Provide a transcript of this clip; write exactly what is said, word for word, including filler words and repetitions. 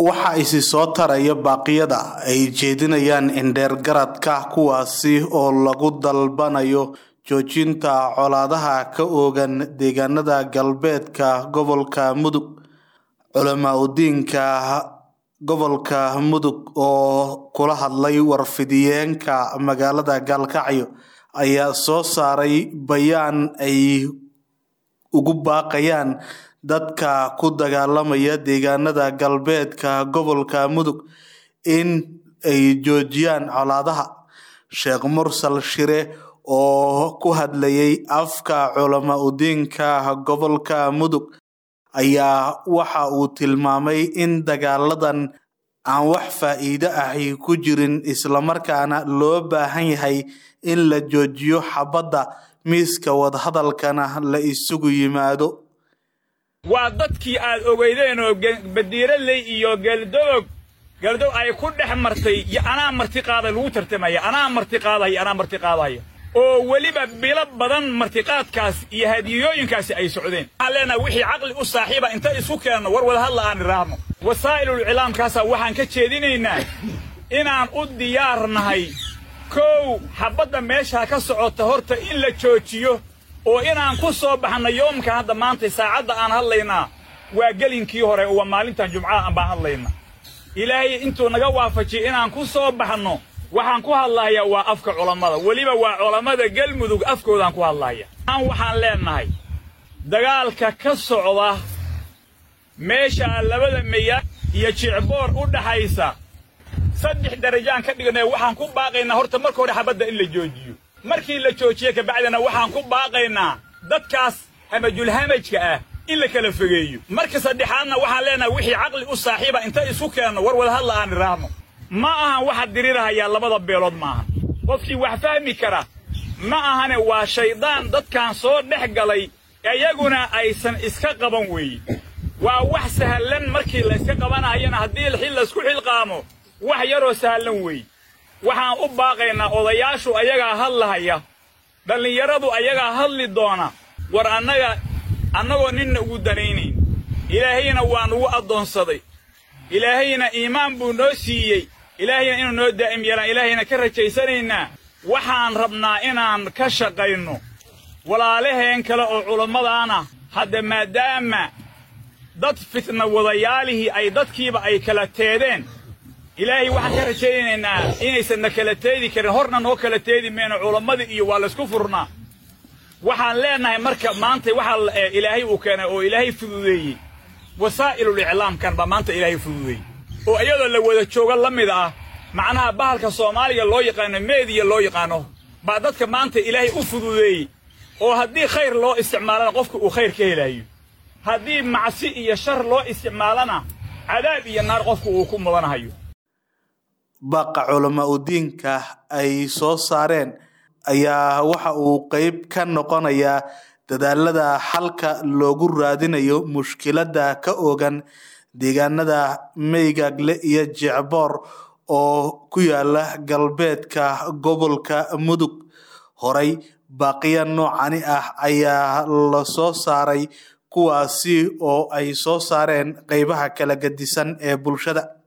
waxa isi soo taraya baaqyada ay jeedinayaan indheer garadka kuwaasi oo lagu dalbanayo joojinta colaadaha ka oogan deegaanada galbeedka gobolka Mudug. Culamaa u diinka gobolka Mudug oo kula hadlay warfidiyeenka magaalada Gaalkacyo ayaa soo saaray bayaan ay ugu baaqayaan dadka ku dagaalamaya deegaanada galbeedka gobolka Mudug in ay joojiyaan colaadaha. Sheekh Mursal Shire oo ku hadlayay afka culamaa u diinka gobolka Mudug ayaa waxa uu tilmaamay in dagaaladan aan wax faa'iido ahi ku jirin isla markaana loo baahan yahay in la joojiyo xabadda miiska wadahadalkana la isugu yimaado. waa dadkii aad ogeydeen oo badiiraley iyo galdoog galdoog ay ku dhex martay iyo anaa marti qaaday lagu tartamaya anaa marti qaaday anaa marti qaaday oo waliba bilo badan martiqaadkaas iyo hadiyooyinkaas ay socdeen aleena wixii aqli u saaxiiba inta isku keenno war wada hadla aan raahno wasaa'ilul ilaamkaas waxaan ka jeedinaynaa inaan u diyaarnahay kow xabadda meesha ka socota horta in la joojiyo oo inaan ku soo baxno yoomka hadda maanta saacada aan hadlaynaa waa galinkii hore oo maalintan jumcada aan baan hadlaynaa ilaahay intuu naga waafajiyo inaan ku soo baxno waxaan ku hadlayaa waa afka culimada waliba waa culimada galmudug afkoodaan ku hadlayaa aan waxaan leenahay dagaalka ka socda meesha labada meeya iyo jicboor u dhaxaysa saddex darajaan ka dhignay waxaan ku baaqaynaa horta marka hore xabadda in la joojiyo markii la joojiyo ka bacdina waxaan ku baaqaynaa dadkaas hamajul hamajka ah in la kala fogeeyo marka saddexaadna waxaan leenahay wixii aqli u saaxiiba inta isku keenno war wada hadla aan raahno ma aha waxa dirirahaya labada beelood ma aha qofkii wax fahmi kara ma ahane waa shaydaan dadkan soo dhex galay ayaguna aysan iska qaban weey waa wax sahlan markii la iska qabanayana hadii xil la isku xilqaamo wax yaro sahlan weey waxaan u baaqaynaa odayaashu ayaga hadlahaya dhalinyaradu ayaga hadli doona war annaga annagoo ninna ugu danaynayn ilaahayna waa nagu adoonsaday ilaahayna iimaan buu noo siiyey ilaahayna inuu noo daa'im yeelan ilaahayna ka rajaysanayna waxaan rabnaa inaan ka shaqayno walaalaheen kale oo culimadaana hadda maadaama dad fitna wadayaalihi ay dadkiiba ay kala teedeen ilaahay waxaan ka rajaynaynaa inaysan kala teedi karin horna noo kala teedi meeno culimada iyo waa la isku furnaa waxaan leenahay marka maanta waxa ilaahay uu keenay oo ilaahay fududeeyay wasaa'ilul i'laam kan ba maanta ilaahay fududeeyay oo ayada la wada jooga lamid ah macnaha bahalka Soomaaliga loo yaqaan meediya loo yaqaano ba dadka maanta ilaahay u fududeeyay oo hadii khayr loo isticmaalana qofku uu khayr ka helayo hadii macsi iyo shar loo isticmaalana cadaab iyo naar qofku uu ku mudanayo. Baqa culamaa u diinka ay soo saareen ayaa waxa uu qayb ka noqonayaa dadaalada xalka loogu raadinayo mushkiladda ka oogan deegaanada Meegagle iyo Jicboor oo ku yaala galbeedka gobolka Mudug. Horay baaqiya noocani ah ayaa la soo saaray kuwaasi oo ay soo saareen qaybaha kala gedisan ee bulshada.